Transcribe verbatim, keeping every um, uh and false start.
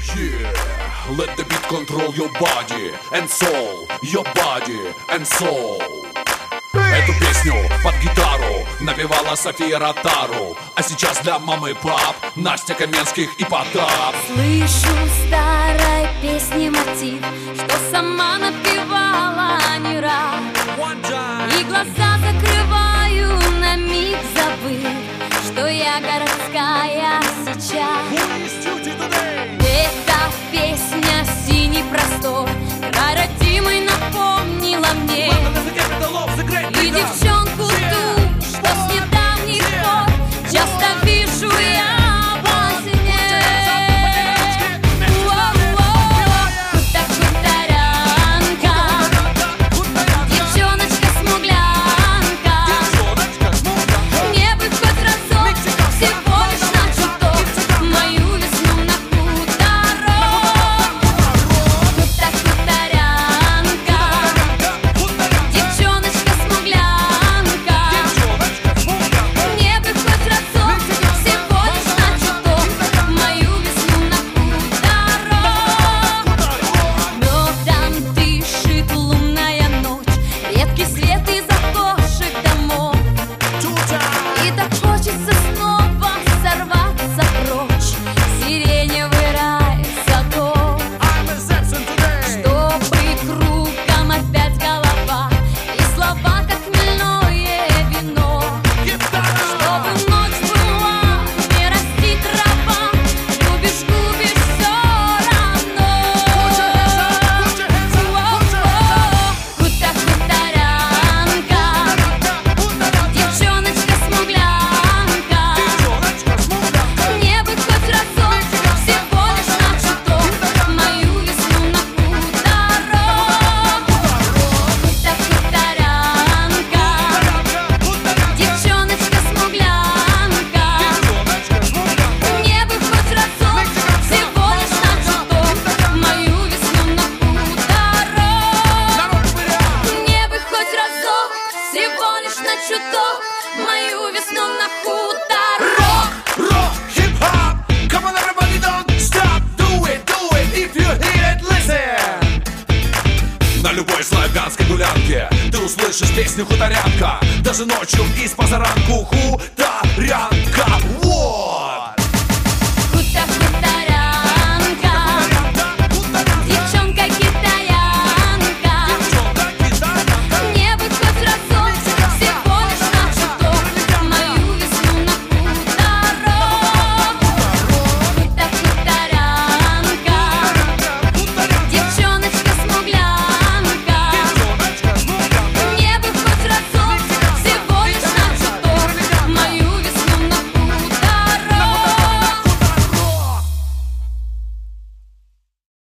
Yeah, let the beat control your body and soul, your body and soul. Эту песню под гитару напевала София Ротару, а сейчас для мамы и пап Настя Каменских и Потап. Слышу старой песни мотив, что сама напевала не раз. И глаза закрываю, на миг забыв, что я городская сейчас. Эта песня «Синий простор», край родимый напомнила мне и девчонку ту, что с недавних пор часто вижу я во сне. Хута хуторянка, девчоночка-смуглянка, мне бы хоть разок, всего лишь на чуток, мою весну на хуторок. Хута хуторянка, девчоночка-смуглянка, мне бы хоть разок, всего лишь на чуток, мою весну на хуторок. Медом дышит лунная ночь, редкий свет из окошек домов, и так хочется снова сорваться прочь в сиреневый рай садов, чтобы кругом опять голова и слова, как хмельное вино, чтобы ночь была, не расти трава, любишь, губишь все равно. Хута хуторянка, девчоночка-смуглянка, мне бы хоть разок, всего лишь на чуток, мою весну на хуторок. Хута хуторянка, девчоночка-смуглянка, мне бы хоть разок, всего лишь на чуток, мою весну на хуторок. Мне бы хоть разок, всего лишь на чуток, мою весну на хуторок. Rock, hip-hop, come on everybody, don't stop. Do it, do it, if you hear it, listen. На любой славянской гулянке ты услышишь песню хуторянка, даже ночью и с позаранку. Хуторянка.